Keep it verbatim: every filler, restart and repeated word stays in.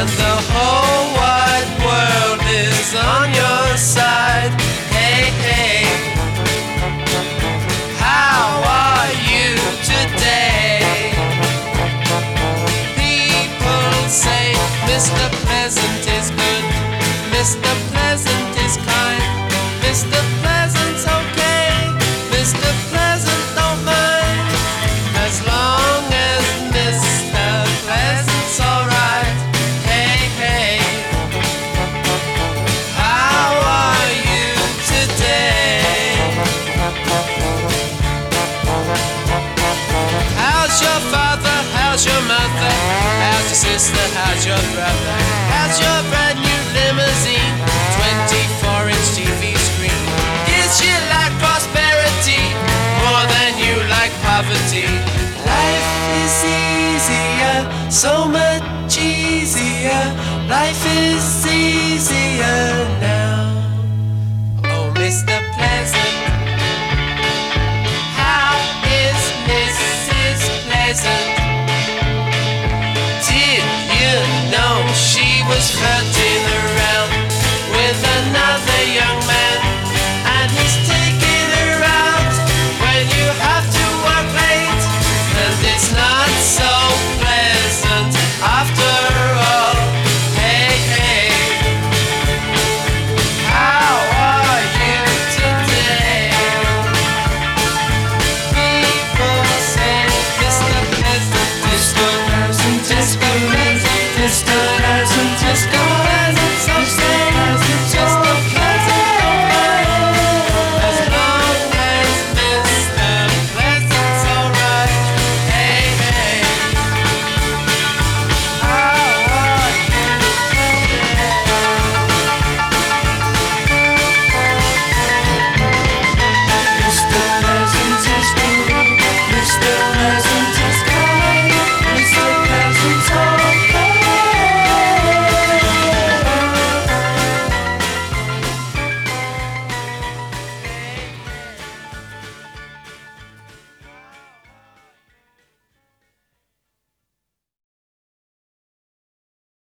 and the whole wide world is on your side. Hey, hey, how are you today? People say Mister Pleasant is good, Mister Pleasant is kind, Mister Pleasant's okay, Mister Pleasant don't mind, as long as Mister Pleasant's alright. Hey, hey, how are you today? How's your father? How's your mother? How's your sister? How's your brother? How's your brand new limousine? twenty-four inch T V screen. Is she like prosperity more than you like poverty? Life is easier, so much easier. Life is easier now. Oh, Mister Pleasant, how is Missus Pleasant? Did you know she was flirting around with another young man, and he's taking her out when you have to work late, and it's not so pleasant after all. Hey, hey, how are you today? People say Mister Pleasant is good, Mister Pleasant is good, Mister Pleasant is good.